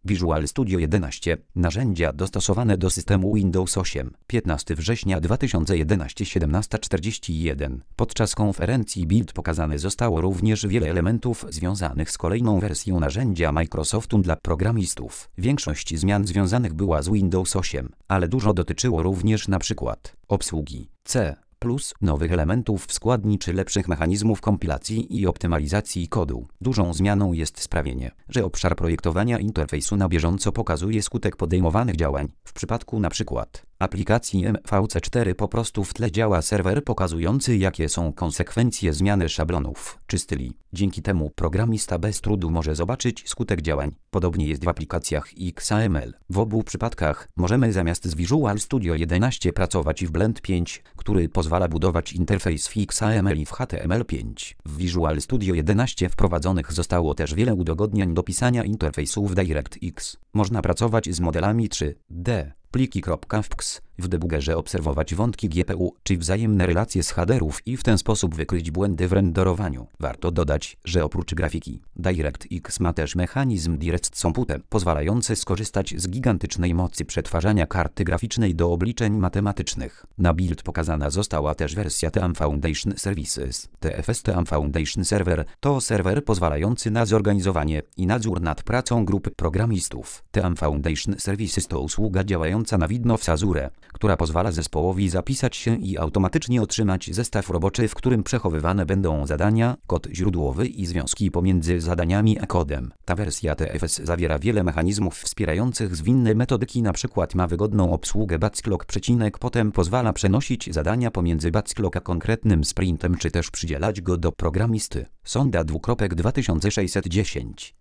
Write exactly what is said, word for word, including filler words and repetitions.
Visual Studio jedenaście. Narzędzia dostosowane do systemu Windows osiem. piętnastego września dwa tysiące jedenastego, siedemnasta czterdzieści jeden. Podczas konferencji Build pokazane zostało również wiele elementów związanych z kolejną wersją narzędzia Microsoftu dla programistów. Większość zmian związanych była z Windows osiem, ale dużo dotyczyło również na przykład obsługi C plus, nowych elementów w składni czy lepszych mechanizmów kompilacji i optymalizacji kodu. Dużą zmianą jest sprawienie, że obszar projektowania interfejsu na bieżąco pokazuje skutek podejmowanych działań. W przypadku na przykład aplikacji M V C cztery po prostu w tle działa serwer pokazujący, jakie są konsekwencje zmiany szablonów czy styli. Dzięki temu programista bez trudu może zobaczyć skutek działań. Podobnie jest w aplikacjach X M L. W obu przypadkach możemy zamiast z Visual Studio jedenaście pracować w Blend pięć, który pozwala budować interfejs w X M L i w H T M L pięć. W Visual Studio jedenaście wprowadzonych zostało też wiele udogodnień do pisania interfejsów w DirectX. Można pracować z modelami trzy D. Pliki.fps, w debugerze obserwować wątki G P U czy wzajemne relacje z headerów i w ten sposób wykryć błędy w renderowaniu. Warto dodać, że oprócz grafiki, DirectX ma też mechanizm Direct Compute, pozwalający skorzystać z gigantycznej mocy przetwarzania karty graficznej do obliczeń matematycznych. Na Build pokazana została też wersja Team Foundation Services. T F S Team Foundation Server to serwer pozwalający na zorganizowanie i nadzór nad pracą grupy programistów. Team Foundation Services to usługa działająca na widno w Azure, która pozwala zespołowi zapisać się i automatycznie otrzymać zestaw roboczy, w którym przechowywane będą zadania, kod źródłowy i związki pomiędzy zadaniami a kodem. Ta wersja T F S zawiera wiele mechanizmów wspierających zwinne metodyki, np. ma wygodną obsługę Batchclock, przecinek, potem pozwala przenosić zadania pomiędzy Batchclock a konkretnym sprintem, czy też przydzielać go do programisty. Sonda dwukropek dwa tysiące sześćset dziesięć.